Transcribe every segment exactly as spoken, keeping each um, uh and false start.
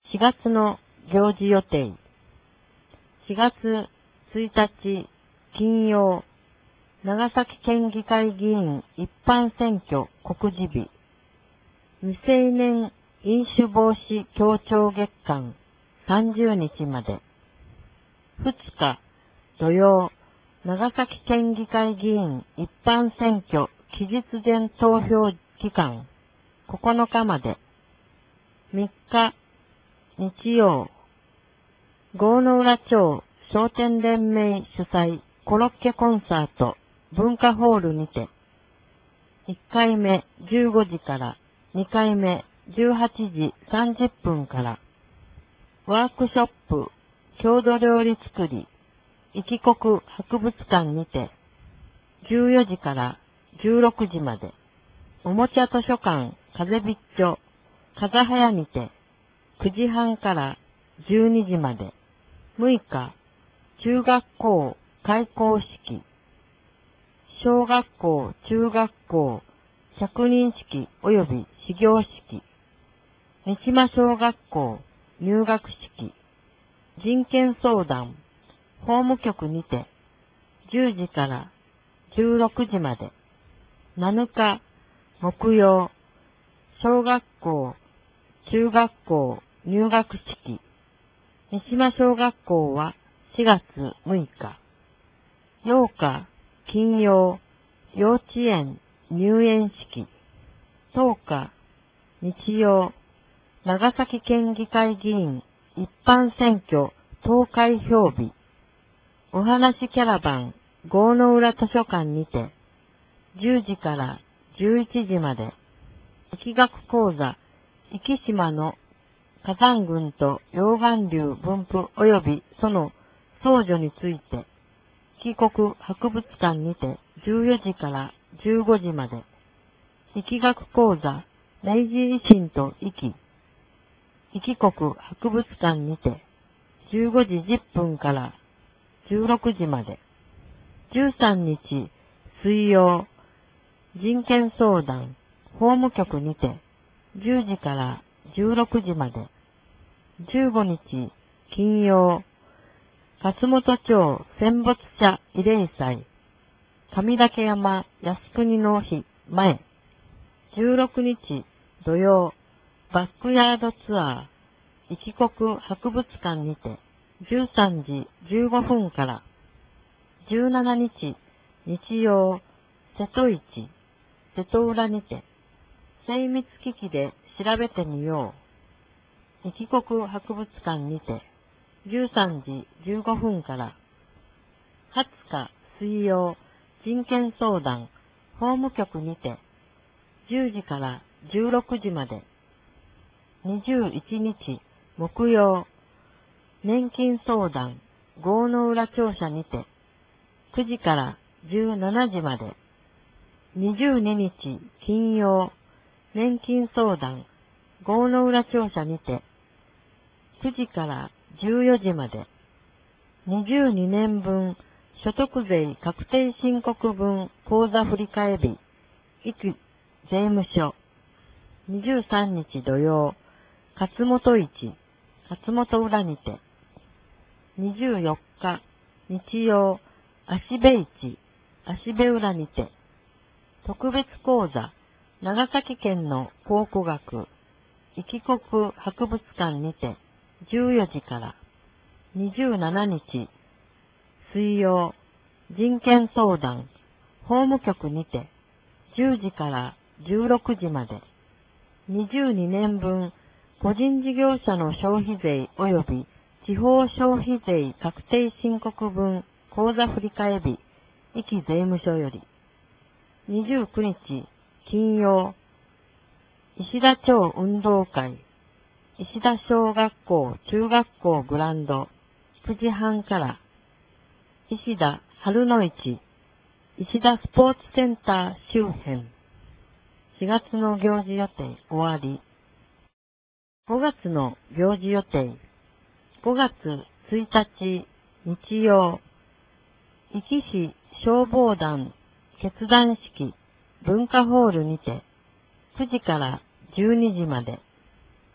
しがつの行事予定。しがつついたち金曜、長崎県議会議員一般選挙告示日。未成年飲酒防止協調月間さんじゅうにちまで。ふつか土曜、長崎県議会議員一般選挙期日前投票期間ここのかまで。みっか日曜、郷ノ浦町商店連盟主催コロッケコンサート文化ホールにて、いっかいめじゅうごじからにかいめじゅうはちじさんじゅっぷんから、ワークショップ郷土料理作り壱岐国博物館にて、じゅうよじからじゅうろくじまで、おもちゃ図書館風ビッチョ風早にて、くじはんからじゅうにじまで。むいか、中学校開校式、小学校、中学校、着任式及び始業式、三島小学校入学式、人権相談、法務局にて、じゅうじからじゅうろくじまで。なのか、木曜、小学校、中学校入学式、三島小学校はしがつむいか。ようか、金曜、幼稚園入園式。とおか、日曜、長崎県議会議員一般選挙投開票日。お話キャラバン郷ノ浦図書館にて、じゅうじからじゅういちじまで。疫学講座、壱岐島の火山群と溶岩流分布及びその相助について、壱岐国博物館にてじゅうよじからじゅうごじまで。疫学講座、明治維新と壱岐、壱岐国博物館にてじゅうごじじゅっぷんからじゅうろくじまで。じゅうさんにち水曜、人権相談、法務局にてじゅうじからじゅうろくじまで。じゅうごにち金曜、勝本町戦没者慰霊祭、上岳山靖国の日前。じゅうろくにち土曜、バックヤードツアー、壱岐国博物館にてじゅうさんじじゅうごふんから。じゅうしちにち日曜、瀬戸市、瀬戸浦にて、精密機器で調べてみよう。壱岐国博物館にて、じゅうさんじじゅうごふんから。はつか水曜、人権相談、法務局にて、じゅうじからじゅうろくじまで。にじゅういちにち木曜、年金相談、郷ノ浦庁舎にて、くじからじゅうしちじまで。にじゅうににち金曜、年金相談、郷ノ浦庁舎にて、くじからじゅうよじまで。にじゅうにねんぶん所得税確定申告分口座振替日、壱岐税務署。にじゅうさんにち土曜、勝本市、勝本浦にて。にじゅうよっか日曜、芦部市、芦部浦にて。特別講座、長崎県の考古学、壱岐国博物館にて、じゅうよじから。にじゅうしちにち水曜、人権相談、法務局にて、じゅうじからじゅうろくじまで。にじゅうにねんぶん個人事業者の消費税及び地方消費税確定申告分口座振替日、壱岐税務署より。にじゅうくにち金曜、石田町運動会、石田小学校中学校グランド、くじはんから。石田春の市、石田スポーツセンター周辺。しがつの行事予定終わり。ごがつの行事予定。ごがつついたち日曜、壱岐市消防団結団式文化ホールにて、くじからじゅうにじまで。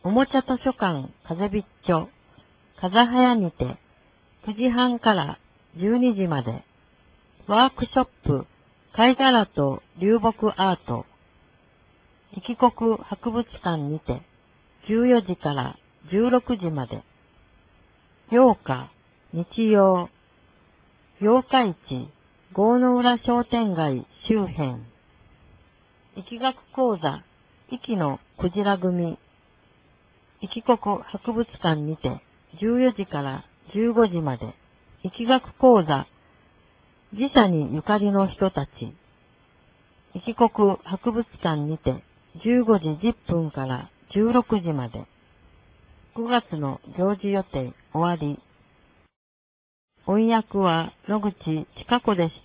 おもちゃ図書館風ビッチョ、風早にて、くじはんからじゅうにじまで、ワークショップ、貝殻と流木アート、いきこく博物館にて、じゅうよじからじゅうろくじまで、ようか、日曜、八日市、郷の浦商店街周辺、疫学講座、壱のクジラ組、いきこく博物館にて、じゅうよじからじゅうごじまで、疫学講座、自社にゆかりの人たち、いきこく博物館にて、じゅうごじじゅっぷんからじゅうろくじまで、くがつの行事予定終わり。翻訳は野口千佳子でした。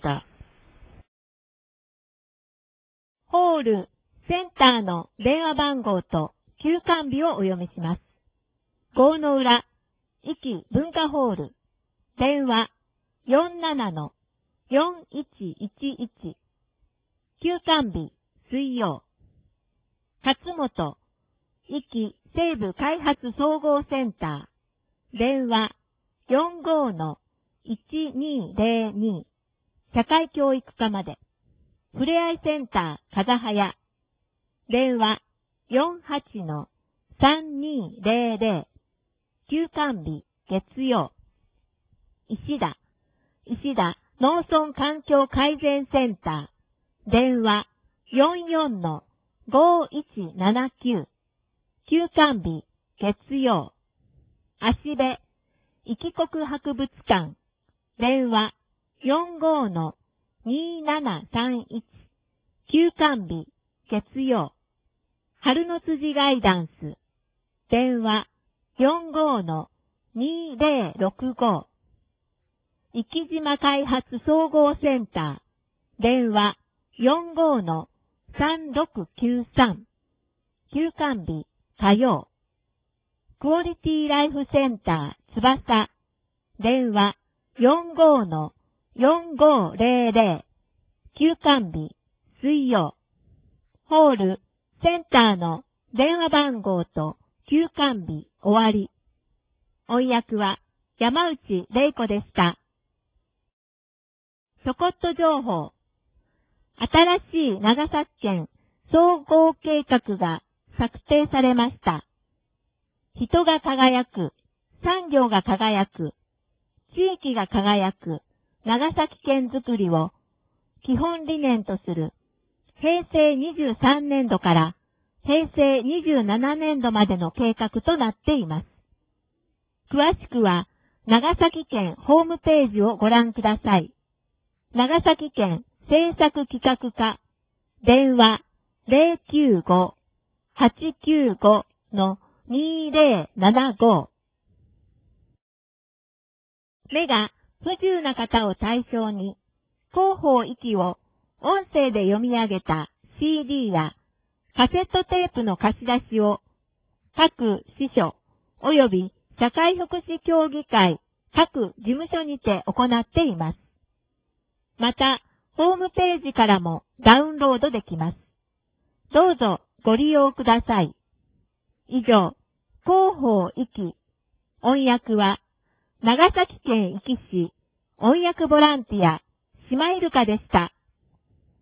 ホール、センターの電話番号と休館日をお読みします。郷の浦、壱岐文化ホール、電話 よんななのよんいちいちいち、休館日、水曜。勝本、壱岐西部開発総合センター、電話 よんごのいちにぜろに、社会教育課まで。ふれあいセンター、風早、電話 よんはちのさんにぜろぜろ、休館日、月曜。石田、石田農村環境改善センター、電話よんよんのごいちななきゅう、休館日、月曜。足部、いきこく博物館、電話よんごのにななさんいち、休館日、月曜。春の辻ガイダンス、電話よんごのにぜろろくご、壱岐島開発総合センター、電話よんごのさんろくきゅうさん、休館日、火曜。クオリティライフセンター、翼、電話よんごのよんごぜろぜろ、休館日、水曜。ホール、センターの電話番号と休館日、終わり。翻訳は山内玲子でした。ちょこっと情報。新しい長崎県総合計画が策定されました。人が輝く、産業が輝く、地域が輝く長崎県づくりを基本理念とするへいせいにじゅうさんねんどからへいせいにじゅうななねんどまでの計画となっています。詳しくは長崎県ホームページをご覧ください。長崎県政策企画課、電話 ゼロきゅうご はちきゅうご のにぜろななご。目が不自由な方を対象に、広報域を音声で読み上げた シーディー やカセットテープの貸し出しを各支所及び社会福祉協議会各事務所にて行っています。また、ホームページからもダウンロードできます。どうぞご利用ください。以上、広報域、翻訳は、長崎県壱岐市、翻訳ボランティア、シマイルカでした。